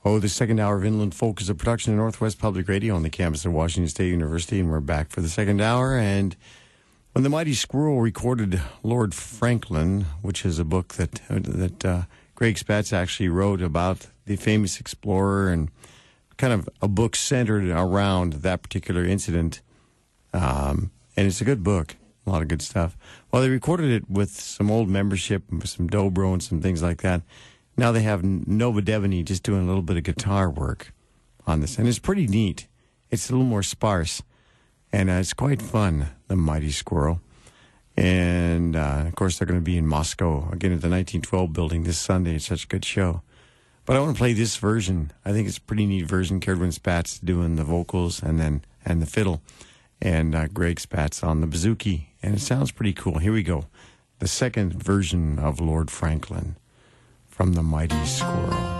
Oh, the second hour of Inland Folk is a production of Northwest Public Radio on the campus of Washington State University, and we're back for the second hour. And when the Mighty Squirrel recorded Lord Franklin, which is a book that Greg Spatz actually wrote about the famous explorer, and kind of a book centered around that particular incident, and it's a good book, a lot of good stuff. Well, they recorded it with some old membership, with some dobro and some things like that. Now they have Nova Devaney just doing a little bit of guitar work on this. And it's pretty neat. It's a little more sparse. And it's quite fun, The Mighty Squirrel. And, of course, they're going to be in Moscow, again, at the 1912 building this Sunday. It's such a good show. But I want to play this version. I think it's a pretty neat version. Kerwin Spatz doing the vocals and the fiddle. And Greg Spatz on the bouzouki. And it sounds pretty cool. Here we go. The second version of Lord Franklin from The Mighty Squirrel.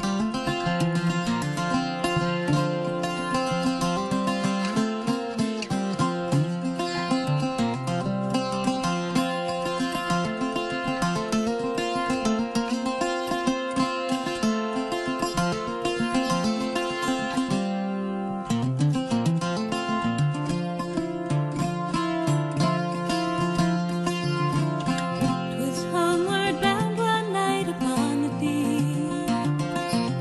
Homeward bound one night upon the beach,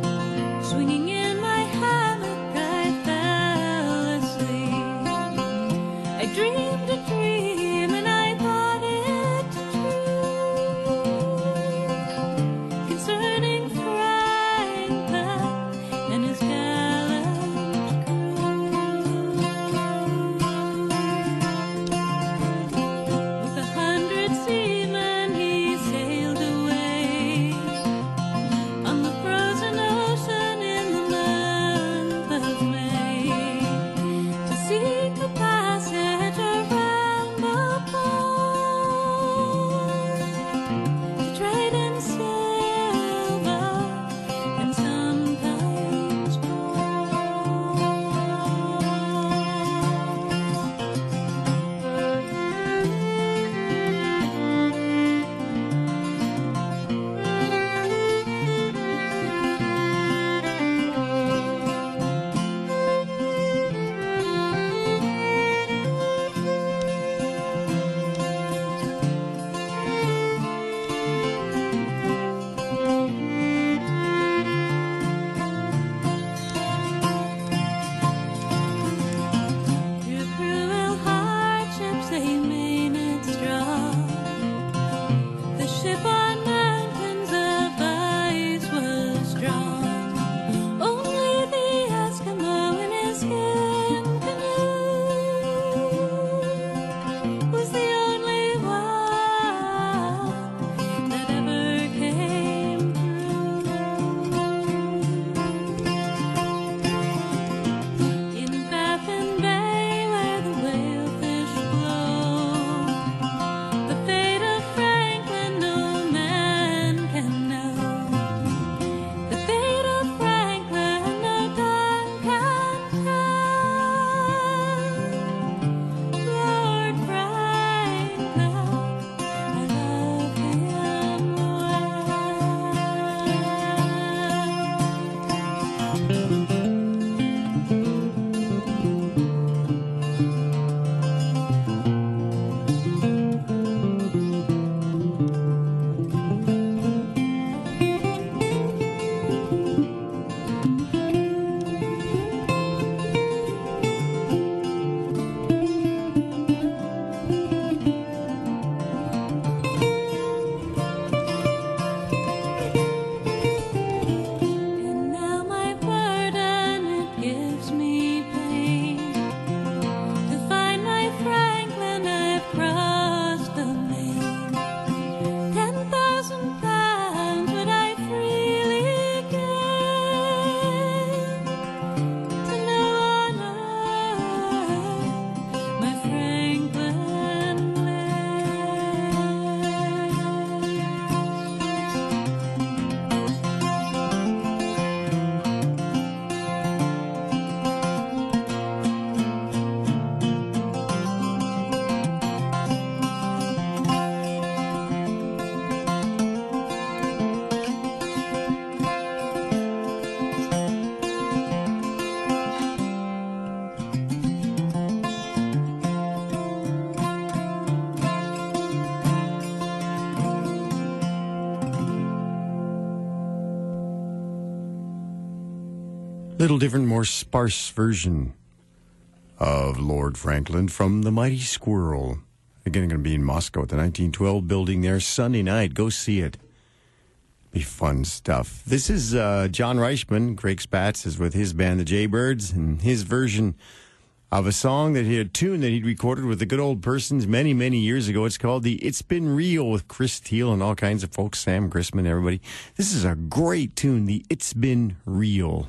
Little different, more sparse version of Lord Franklin from The Mighty Squirrel. Again, going to be in Moscow at the 1912 building there Sunday night. Go see it. Be fun stuff. This is John Reichman. Craig Spatz is with his band, the Jaybirds, and his version of a song that he had, a tune that he'd recorded with the Good Old Persons many, many years ago. It's called the It's Been Real with Chris Steele and all kinds of folks, Sam Grisman, everybody. This is a great tune, the It's Been Real.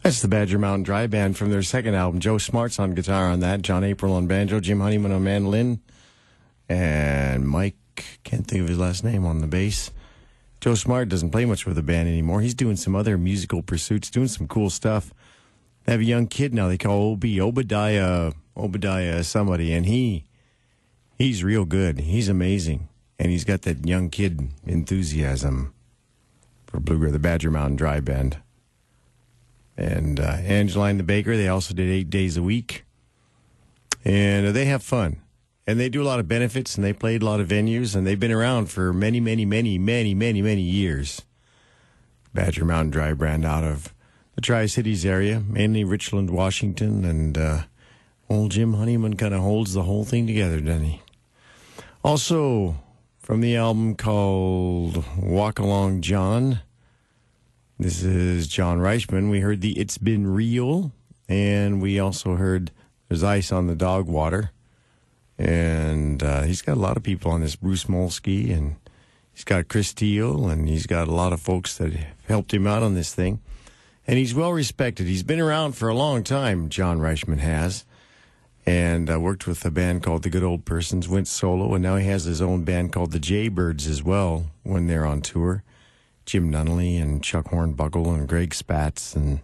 That's the Badger Mountain Dry Band from their second album. Joe Smart's on guitar on that, John April on banjo, Jim Honeyman on mandolin, and Mike, can't think of his last name, on the bass. Joe Smart doesn't play much with the band anymore. He's doing some other musical pursuits, doing some cool stuff. They have a young kid now they call Obadiah somebody, and he's real good. He's amazing, and he's got that young kid enthusiasm for the Badger Mountain Dry Band. And Angeline the Baker, they also did 8 days a week. And they have fun. And they do a lot of benefits, and they played a lot of venues, and they've been around for many, many, many, many, many, many years. Badger Mountain Dry Band out of the Tri-Cities area, mainly Richland, Washington, and old Jim Honeyman kind of holds the whole thing together, doesn't he? Also, from the album called Walk Along John, this is John Reichman. We heard the It's Been Real, and we also heard There's Ice on the Dog Water. And he's got a lot of people on this. Bruce Molsky, and he's got Chris Steele, and he's got a lot of folks that have helped him out on this thing. And he's well respected. He's been around for a long time, John Reichman has, and worked with a band called The Good Old Persons, went solo, and now he has his own band called the Jaybirds as well when they're on tour. Jim Nunnally and Chuck Hornbuckle and Greg Spatz, and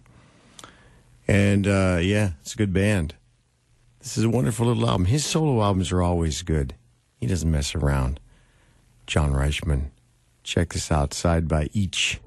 yeah, it's a good band. This is a wonderful little album. His solo albums are always good. He doesn't mess around. John Reichman. Check this out, Side by Each.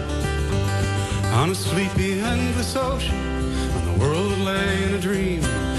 On a sleepy, endless ocean, when the world lay in a dream,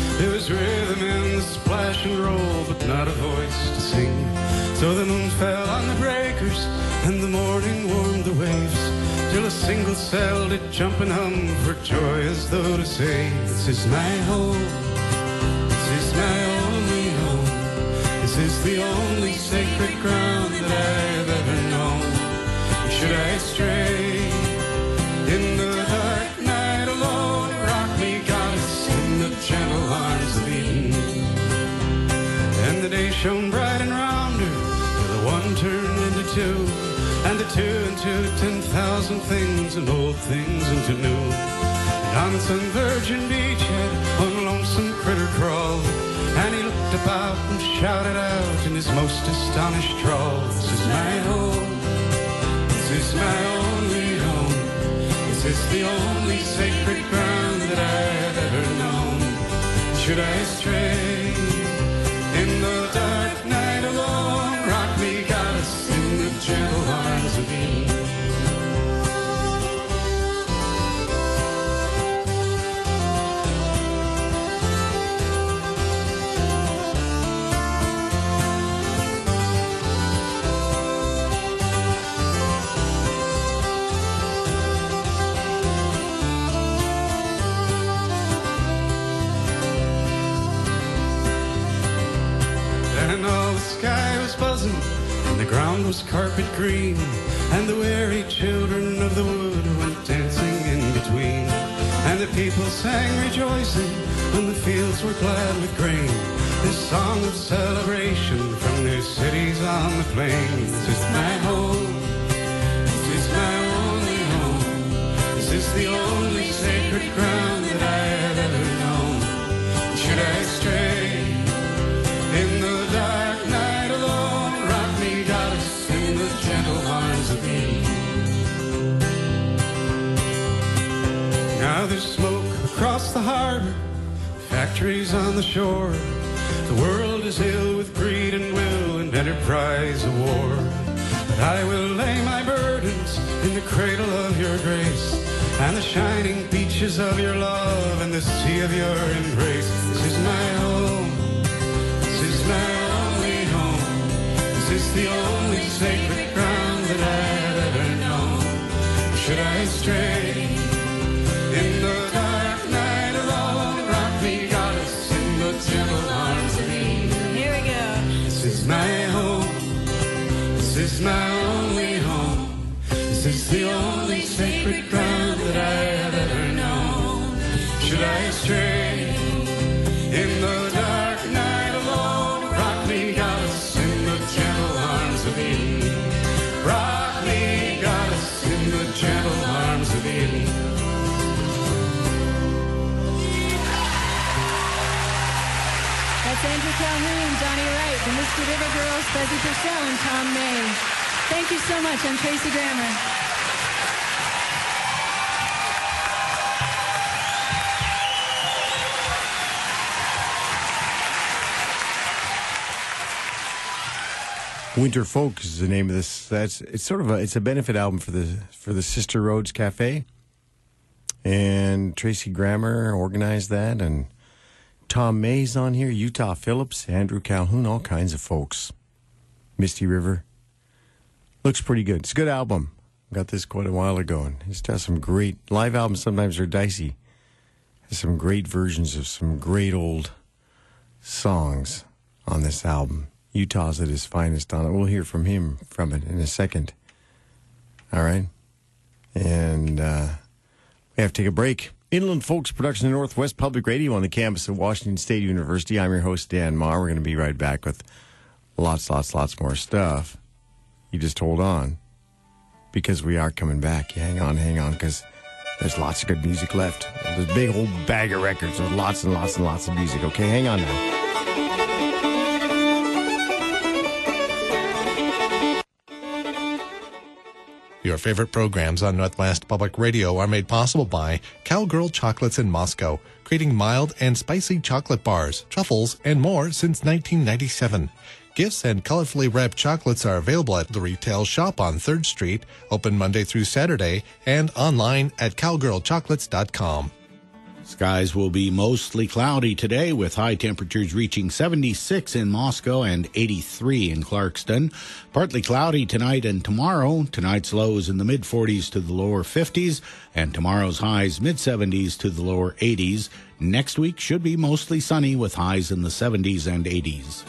ocean roll, but not a voice to sing. So the moon fell on the breakers, and the morning warmed the waves, till a single cell did jump and hum for joy, as though to say, this is my home, this is my only home, this is the only sacred ground that I've ever known. Should I stray in the dark night alone, rock me, goddess, in the gentle arms of Eden. And the day shone bright and round her, till the one turned into two, and the two into 10,000 things, and old things into new. And on some virgin beachhead, one lonesome critter crawled, and he looked about and shouted out in his most astonished drawl, this is my home, this is my only home, this is the only sacred ground that I've ever known. Should I stray in the dark night alone, rock me, goddess, in the gentle arms of Eden. And all the sky was buzzing, and the ground was carpet green, and the weary children of the wood went dancing in between. And the people sang rejoicing when the fields were glad with grain, this song of celebration from their cities on the plains. This is my home, this is my only home, this is the only sacred ground that I have ever known. Should I stray in the dark night alone, rock me, goddess, in the gentle arms of Eden. Now there's smoke across the harbor, factories on the shore. The world is ill with greed and will and enterprise of war. But I will lay my burdens in the cradle of your grace, and the shining beaches of your love, and the sea of your embrace. This is my home, this is my only home, this is the only sacred ground that I've ever known. Should I stray in the dark night alone, rock me, goddess, in the gentle arms of Eden. Here we go. This is my home, this is my only home, this is the only sacred ground that I have ever known. Should I stray in the dark night alone, rock me, goddess, in the gentle arms of Eden. Rock me, goddess, in the gentle arms of Eden. That's Andrew Calhoun, Johnny Wright, the Mr. River Girls, Fezzy Purcell, and Tom May. Thank you so much. I'm Tracy Grammer. Winter Folk is the name of this. It's a benefit album for the Sister Roads Cafe, and Tracy Grammer organized that, and Tom May's on here, Utah Phillips, Andrew Calhoun, all kinds of folks. Misty River. Looks pretty good. It's a good album. Got this quite a while ago, and it's got some great live albums. Sometimes are dicey. There's some great versions of some great old songs on this album. Utah's at his finest on it. We'll hear from it in a second. All right? And we have to take a break. Inland Folks production in Northwest Public Radio on the campus of Washington State University. I'm your host, Dan Maher. We're going to be right back with lots more stuff. You just hold on, because we are coming back. You hang on, because there's lots of good music left. There's a big old bag of records with lots and lots of music. Okay, hang on now. Your favorite programs on Northwest Public Radio are made possible by Cowgirl Chocolates in Moscow, creating mild and spicy chocolate bars, truffles, and more since 1997. Gifts and colorfully wrapped chocolates are available at the retail shop on 3rd Street, open Monday through Saturday, and online at cowgirlchocolates.com. Skies will be mostly cloudy today with high temperatures reaching 76 in Moscow and 83 in Clarkston. Partly cloudy tonight and tomorrow. Tonight's lows in the mid-40s to the lower 50s and tomorrow's highs mid-70s to the lower 80s. Next week should be mostly sunny with highs in the 70s and 80s.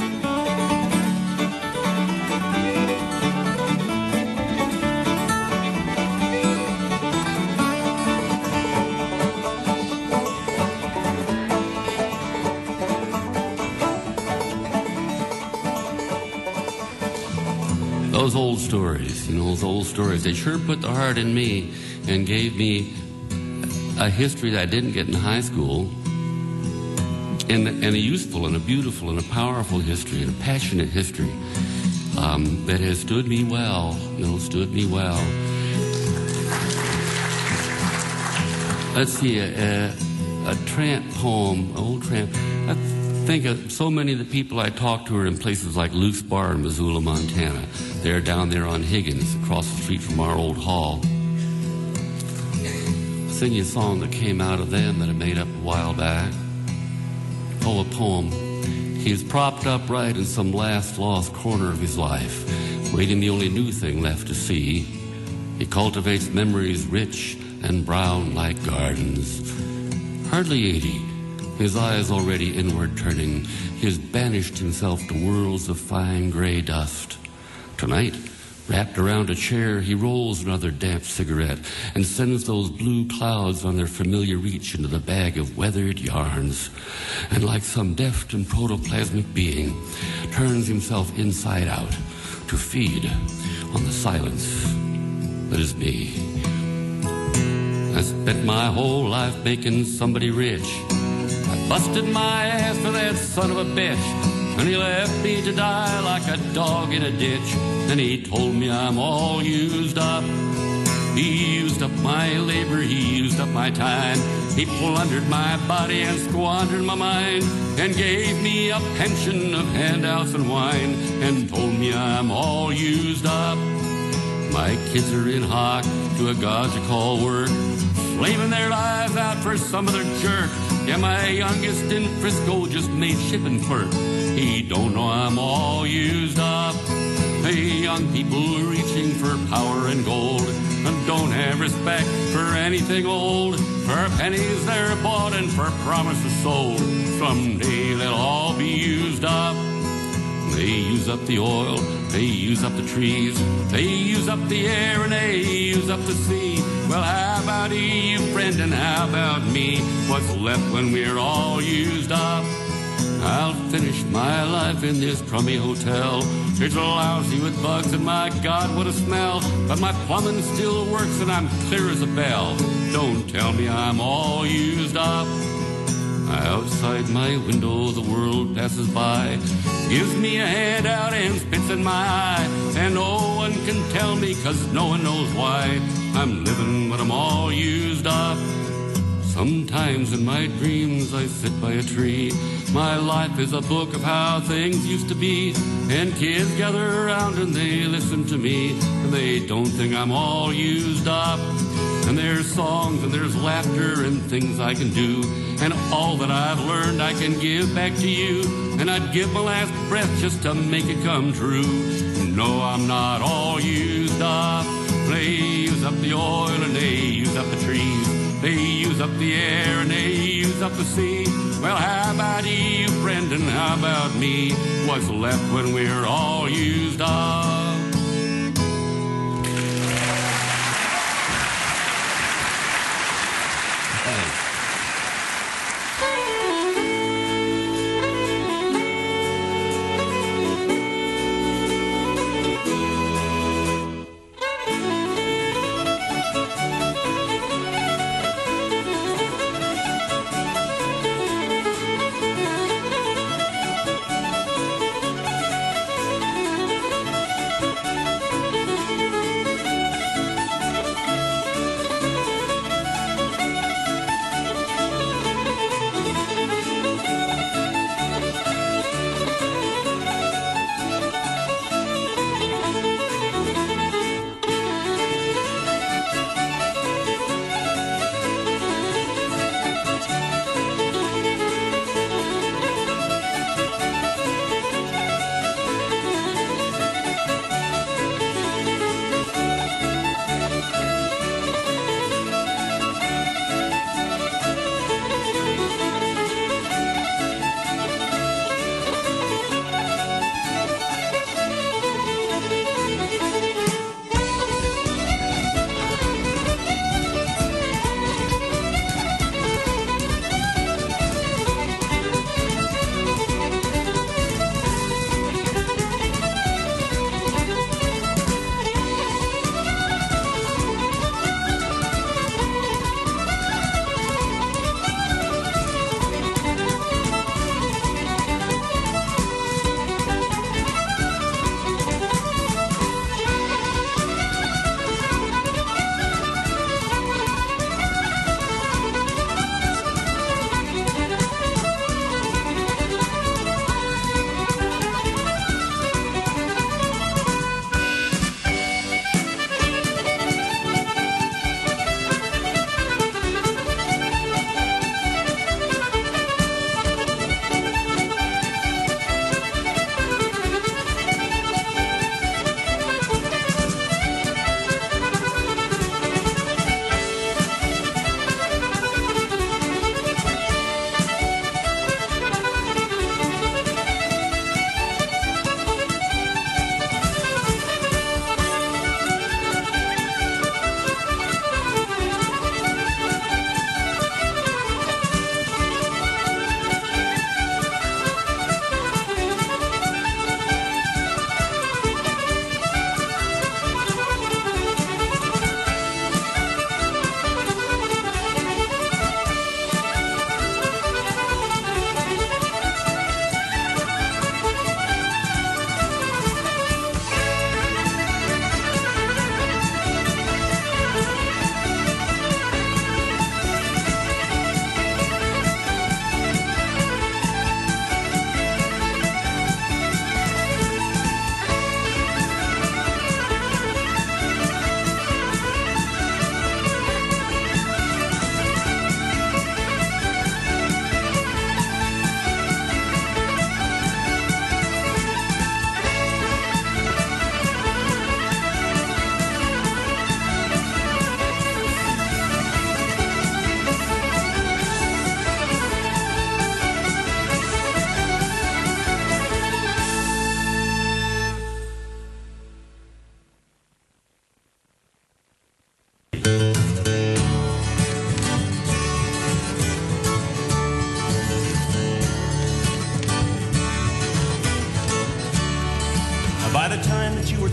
Those old stories, those old stories, they sure put the heart in me and gave me a history that I didn't get in high school, and a useful and a beautiful and a powerful history and a passionate history that has stood me well, stood me well. Let's see, a tramp poem, old tramp. I think of so many of the people I talk to are in places like Luke's Bar in Missoula, Montana. They're down there on Higgins, across the street from our old hall. I'll sing you a song that came out of them that I made up a while back. Oh, a poem. He is propped upright in some last lost corner of his life, waiting the only new thing left to see. He cultivates memories rich and brown like gardens. Hardly 80, his eyes already inward turning, he has banished himself to worlds of fine gray dust. Tonight, wrapped around a chair, he rolls another damp cigarette and sends those blue clouds on their familiar reach into the bag of weathered yarns, and like some deft and protoplasmic being, turns himself inside out to feed on the silence that is me. I spent my whole life making somebody rich. I busted my ass for that son of a bitch, and he left me to die like a dog in a ditch. And he told me I'm all used up. He used up my labor, he used up my time. He plundered my body and squandered my mind, and gave me a pension of handouts and wine, and told me I'm all used up. My kids are in hock to a god you call work, slaving their lives out for some other jerk. Yeah, my youngest in Frisco just made shipping clerk. He don't know I'm all used up. Hey, young people reaching for power and gold, and don't have respect for anything old. For pennies they're bought and for promises sold. Someday they'll all be used up. They use up the oil, they use up the trees, they use up the air, and they use up the sea. Well, how about you, friend, and how about me? What's left when we're all used up? I'll finish my life in this crummy hotel. It's lousy with bugs, and my God, what a smell. But my plumbing still works, and I'm clear as a bell. Don't tell me I'm all used up. Outside my window, the world passes by, gives me a handout and spits in my eye. And no one can tell me, 'cause no one knows why I'm living when I'm all used up. Sometimes in my dreams I sit by a tree. My life is a book of how things used to be, and kids gather around and they listen to me, and they don't think I'm all used up. And there's songs and there's laughter and things I can do, and all that I've learned I can give back to you, and I'd give my last breath just to make it come true. No, I'm not all used up. They use up the oil and they use up the trees, they use up the air and they use up the sea. Well, how about you, friend, and how about me? What's left when we're all used up?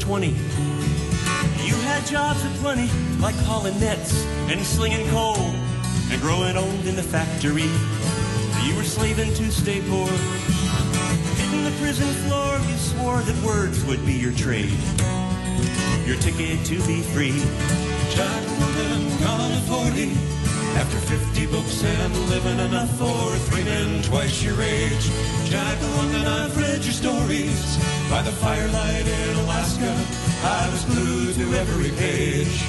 20. You had jobs aplenty, like hauling nets and slinging coal and growing old in the factory. You were slaving to stay poor. Hitting the prison floor, you swore that words would be your trade, your ticket to be free. Jack London, gone at 40, after 50 books and living enough for 3 men twice your age. Jack London, I've read your stories by the firelight in Alaska. I was glued to every page.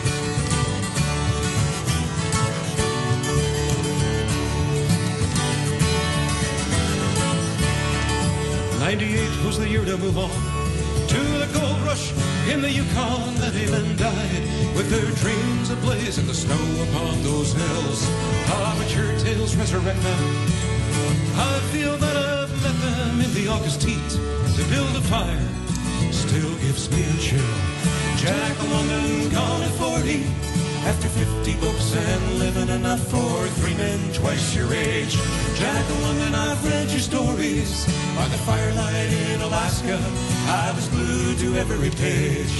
'98 was the year to move on to the gold rush in the Yukon. Many men died with their dreams ablaze in the snow upon those hills. Ah, but your tales resurrect them. I feel that I've met them in the August heat. To build a fire still gives me a chill. Jack London, gone at 40, after 50 books and living enough for 3 men twice your age. Jack London, I've read your stories by the firelight in Alaska. I was glued to every page.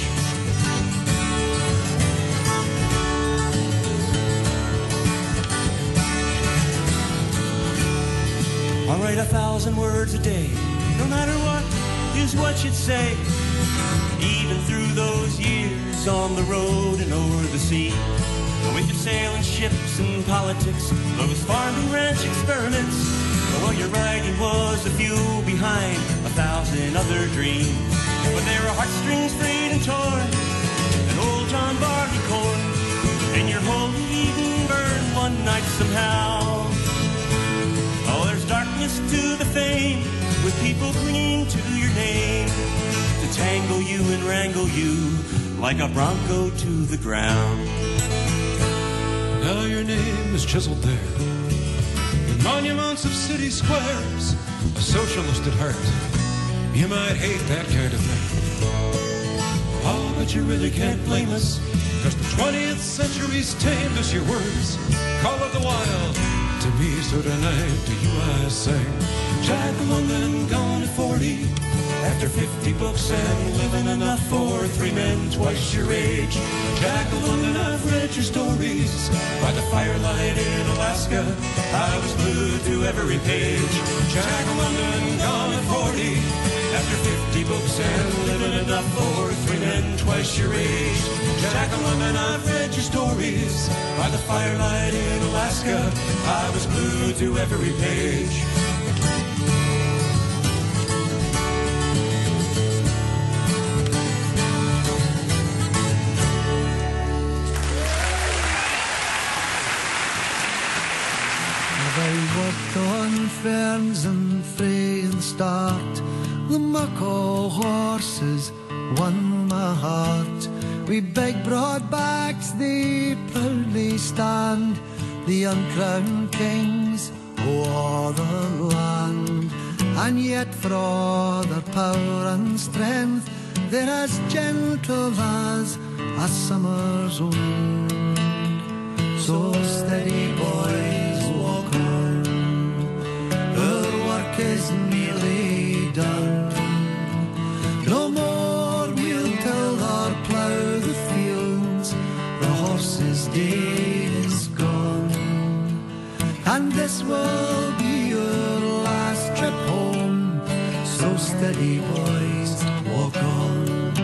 I'll write 1,000 words a day, no matter what is what you'd say. Even through those years on the road and over the sea, with your sailing ships and politics, those farm and ranch experiments, well, your writing was the fuel behind 1,000 other dreams. But there were heartstrings frayed and torn, and old John Barleycorn, and your whole Eden burned one night somehow. Oh, there's darkness to the fame, with people clinging to your name, to tangle you and wrangle you like a bronco to the ground. Now your name is chiseled there in monuments of city squares, a socialist at heart. You might hate that kind of thing. Oh, but you really can't blame us, 'cause the 20th century's tamed us. Your words call it the wild. To me, so tonight to you I sing. Jack London, gone at 40, after 50 books and living enough for 3 men twice your age. Jack London, I've read your stories by the firelight in Alaska. I was glued to every page. Jack London, gone at 40, after 50 books and living enough for 3 men twice your age. Jack London, I've read your stories by the firelight in Alaska. I was glued to every page. I worked on ferns and fray and start. The muckle horses won my heart. We big broad backs, they proudly stand, the uncrowned kings o'er the land. And yet for all their power and strength, they're as gentle as a summer's wind. So steady, boys, walk on, our work is nearly done. No more we'll till or plough the fields, the horses' day is gone. And this will be your last trip home, so steady, boys, walk on.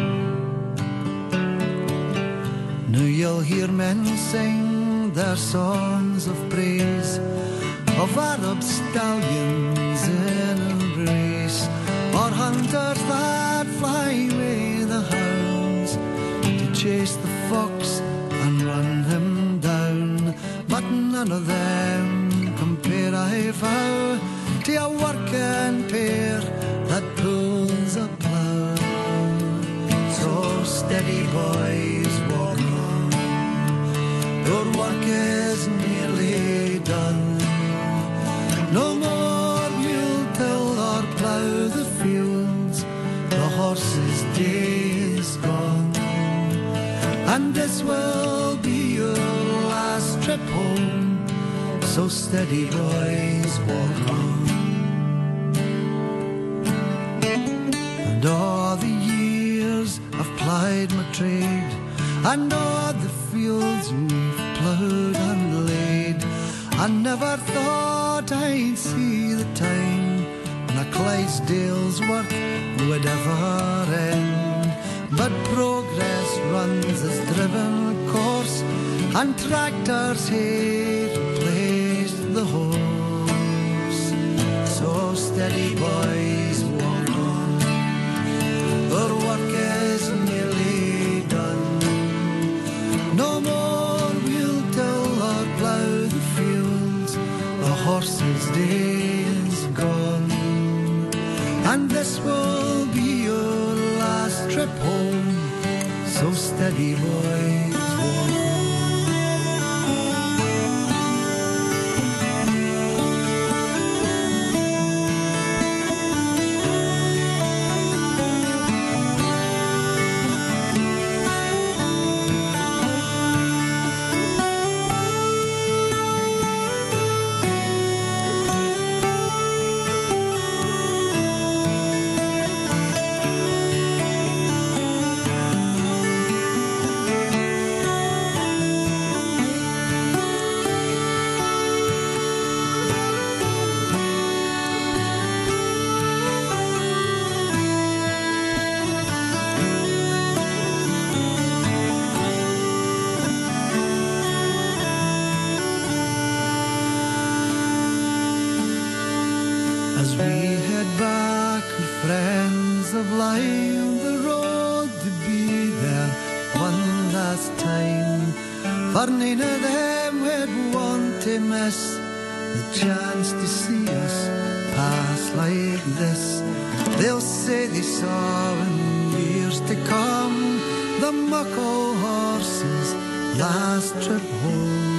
Now you'll hear men sing their songs of praise, of Arab stallions in a race, or hunters that fly away the hounds to chase the fox and run him down. But none of them compare, I vow, to a working pair that pulls a plough. So steady, boys, walk on, your work is nearly done. No more mule till or plough the fields, the horse's day is gone. And this will be your last trip home, so steady, boys, walk on. And all the years of plowing plied my trade, and all the fields we've ploughed and laid. I never thought I'd see the time when a Clydesdale's work would ever end. But progress runs its driven course, and tractors here replace the horse. So steady, boys, walk on, our work is nearly done. No more we'll till or plough the fields, the horse's day is gone. And this will be your last trip home, so steady, boys, walk on. As we head back, with friends have lined the road to be there one last time. For none of them would want to miss the chance to see us pass like this. They'll say they saw in years to come the muckle horse's last trip home.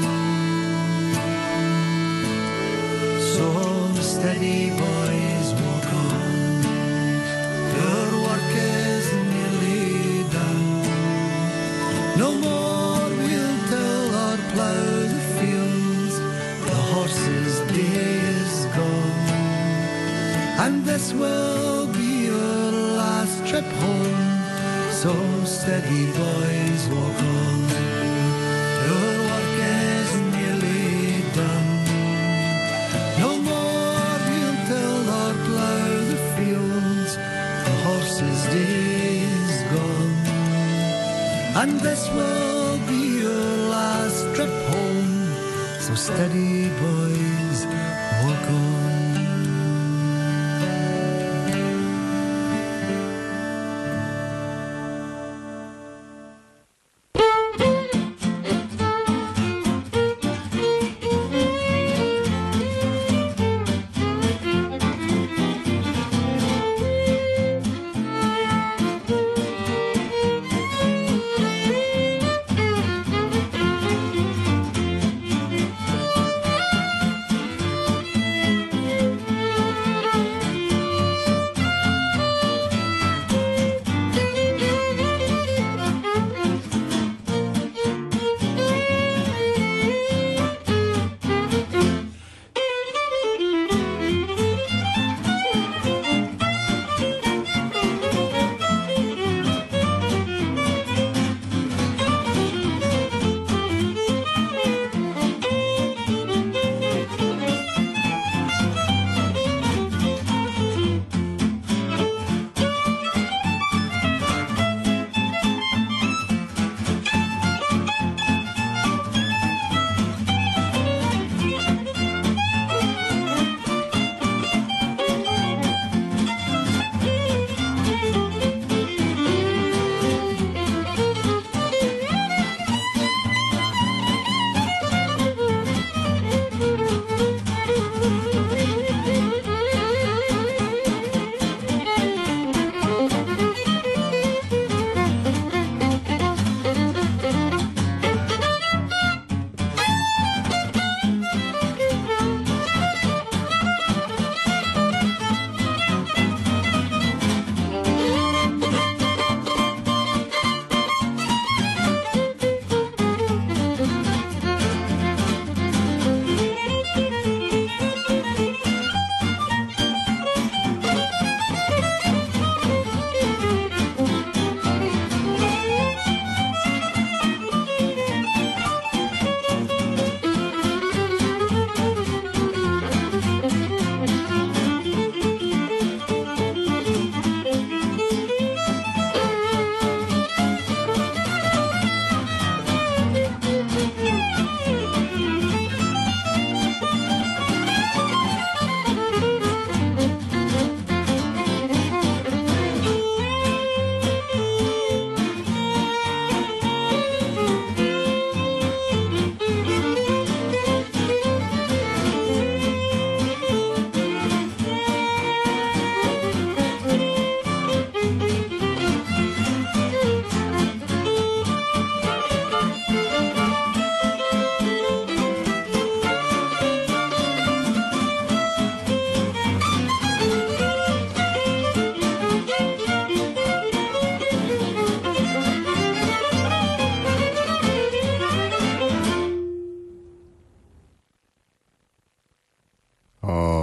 So steady, boys, walk on, your work is nearly done. No more we'll till or plough the fields, the horse's day is gone. And this will be your last trip home, so steady, boys, walk on, your work is nearly done. No more we'll till or plough the fields, the horse's day is gone. And this will be your last trip home, so steady, boys, walk on.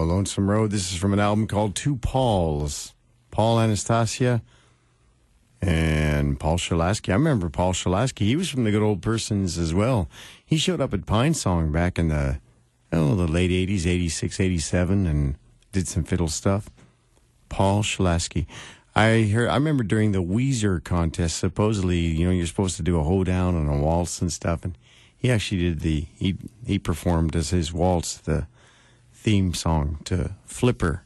Lonesome Road. This is from an album called Two Pauls. Paul Anastasia and Paul Shalasky. I remember Paul Shalasky. He was from the Good Old Persons as well. He showed up at Pine Song back in the late 80s, 86, 87, and did some fiddle stuff. Paul Shalasky. I remember during the Weezer contest, supposedly, you're supposed to do a hoedown and a waltz and stuff, and he actually did he performed as his waltz the theme song to Flipper.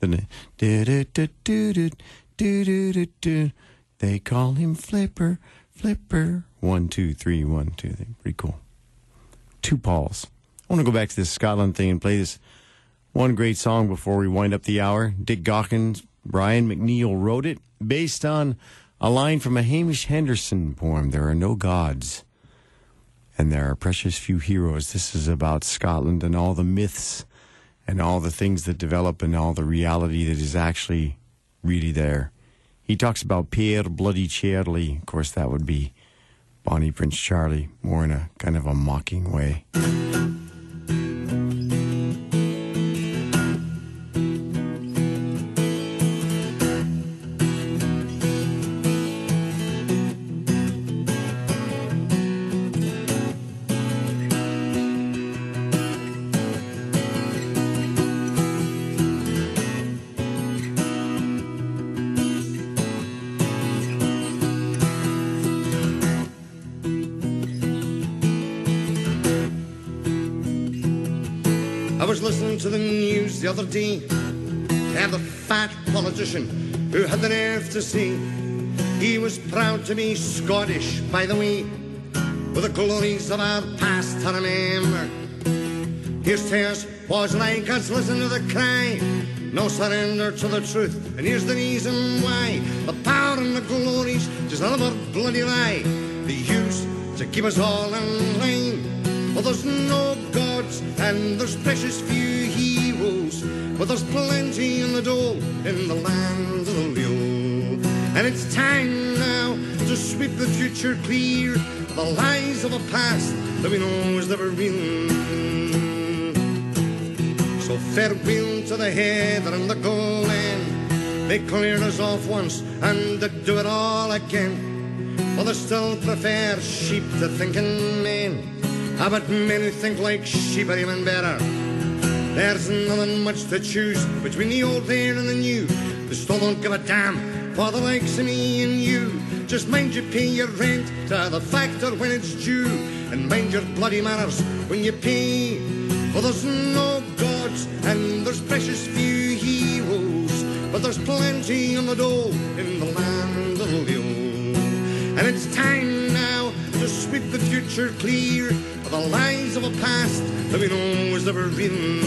They call him Flipper, Flipper. 1, 2, 3, 1, 2, 3. Pretty cool. Two Pauls. I want to go back to this Scotland thing and play this one great song before we wind up the hour. Dick Gawkins, Brian McNeil wrote it based on a line from a Hamish Henderson poem. There are no gods, and there are precious few heroes. This is about Scotland and all the myths and all the things that develop and all the reality that is actually really there. He talks about Pierre Bloody Charlie. Of course, that would be Bonnie Prince Charlie, more in a kind of a mocking way. I was listening to the news the other day to have the fat politician who had the nerve to say he was proud to be Scottish, by the way, with the glories of our past to remember. Here's to us was like us, listen to the cry, no surrender to the truth, and here's the reason why. The power and the glories, just another bloody lie they use to keep us all in line. Well, there's no gods and there's precious few heroes, but there's plenty in the dole in the land of the Leo. And it's time now to sweep the future clear of the lies of a past that we know has never been. So farewell to the heather and the golden. They cleared us off once and to do it all again. Well, they still prefer sheep to thinking men. But men who think like sheep are even better. There's nothing much to choose between the old there and the new. They still don't give a damn for the likes of me and you. Just mind you pay your rent to the factor when it's due, and mind your bloody manners when you pay. For there's no gods and there's precious few heroes, but there's plenty on the dole in the land of the Leo. And it's time now to sweep the future clear of the lies of a past that we know has never been.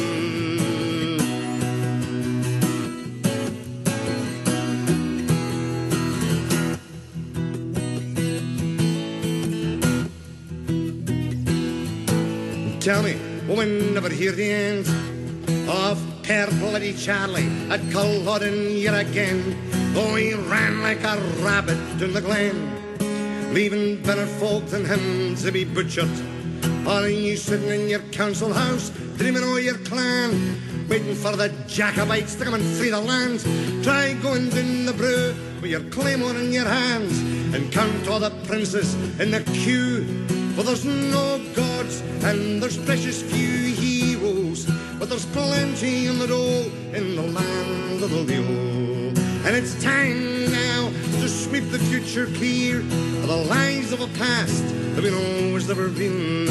Tell me, will we never hear the end of Pierre Bloody Charlie at Culloden yet again? Oh, he ran like a rabbit down the glen, leaving better folk than him to be butchered. Or are you sitting in your council house, dreaming of your clan, waiting for the Jacobites to come and free the land? Try going down the brew with your claymore in your hands and count all the princes in the queue. For there's no gods and there's precious few heroes, but there's plenty in the dole in the land of the Leo. And it's time now to sweep the future clear of the lies of a past that we know has never been.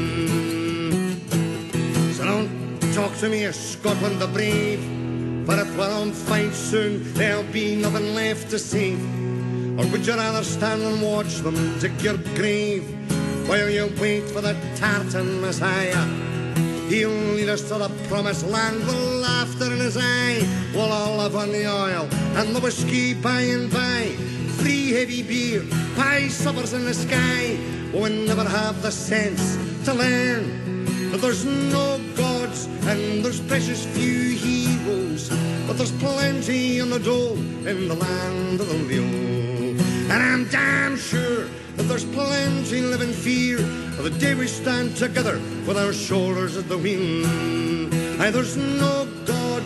So don't talk to me of Scotland the brave, for if we're on fight soon, there'll be nothing left to save. Or would you rather stand and watch them dig your grave while you wait for the tartan Messiah? He'll lead us to the promised land with laughter in his eye. We'll all live on the oil and the whiskey by and by. Free heavy beer, pie suppers in the sky. We'll never have the sense to learn that there's no gods and there's precious few heroes, but there's plenty on the dole in the land of the Leo. And I'm damn sure that there's plenty live in fear of the day we stand together with our shoulders at the wind. Aye, there's no God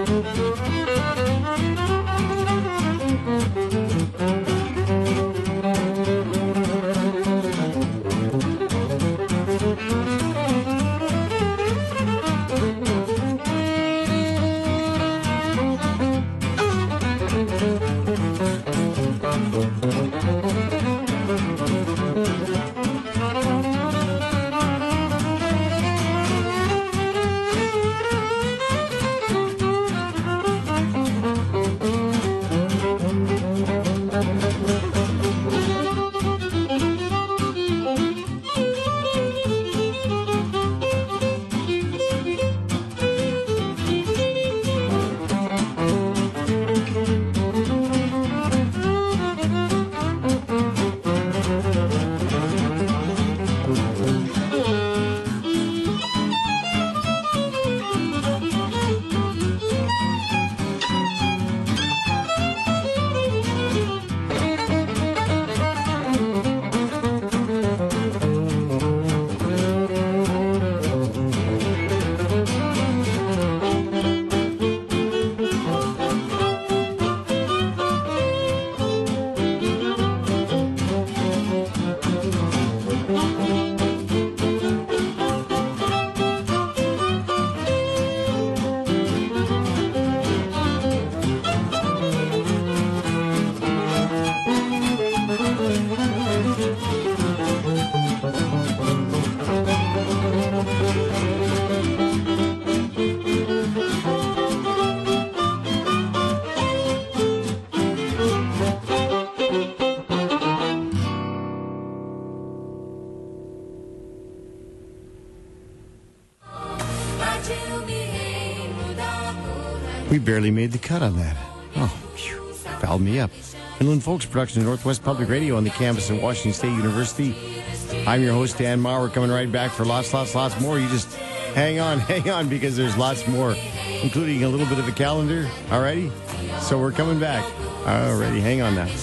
We barely made the cut on that. Oh, phew, fouled me up. Inland Folks production of Northwest Public Radio on the campus of Washington State University. I'm your host, Dan Maurer. We're coming right back for lots more. You just hang on, because there's lots more, including a little bit of a calendar. Alrighty? So we're coming back. Alrighty, hang on now.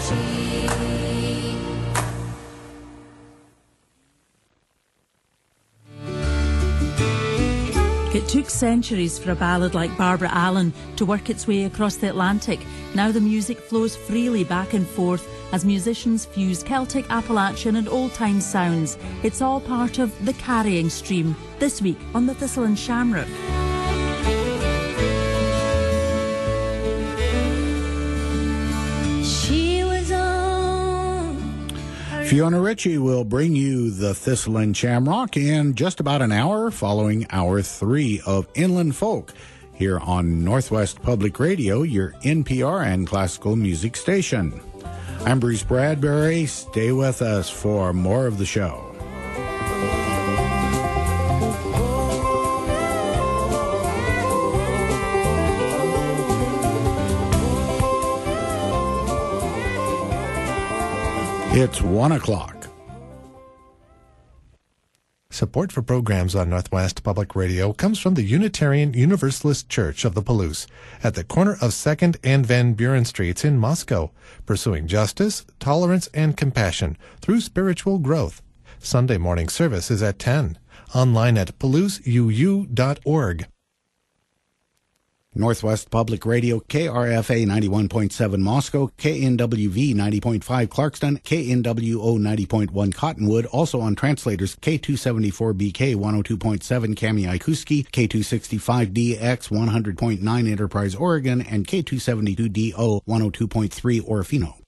It took centuries for a ballad like Barbara Allen to work its way across the Atlantic. Now the music flows freely back and forth as musicians fuse Celtic, Appalachian and old-time sounds. It's all part of the carrying stream. This week on the Thistle and Shamrock. Fiona Ritchie will bring you the Thistle and Shamrock in just about an hour following hour 3 of Inland Folk here on Northwest Public Radio, your NPR and classical music station. I'm Bruce Bradbury. Stay with us for more of the show. It's 1 o'clock. Support for programs on Northwest Public Radio comes from the Unitarian Universalist Church of the Palouse at the corner of 2nd and Van Buren Streets in Moscow, pursuing justice, tolerance, and compassion through spiritual growth. Sunday morning service is at 10. Online at palouseu.org. Northwest Public Radio, KRFA 91.7 Moscow, KNWV 90.5 Clarkston, KNWO 90.1 Cottonwood, also on translators K274BK 102.7 Kamiakuski, K265DX 100.9 Enterprise, Oregon, and K272DO 102.3 Orofino.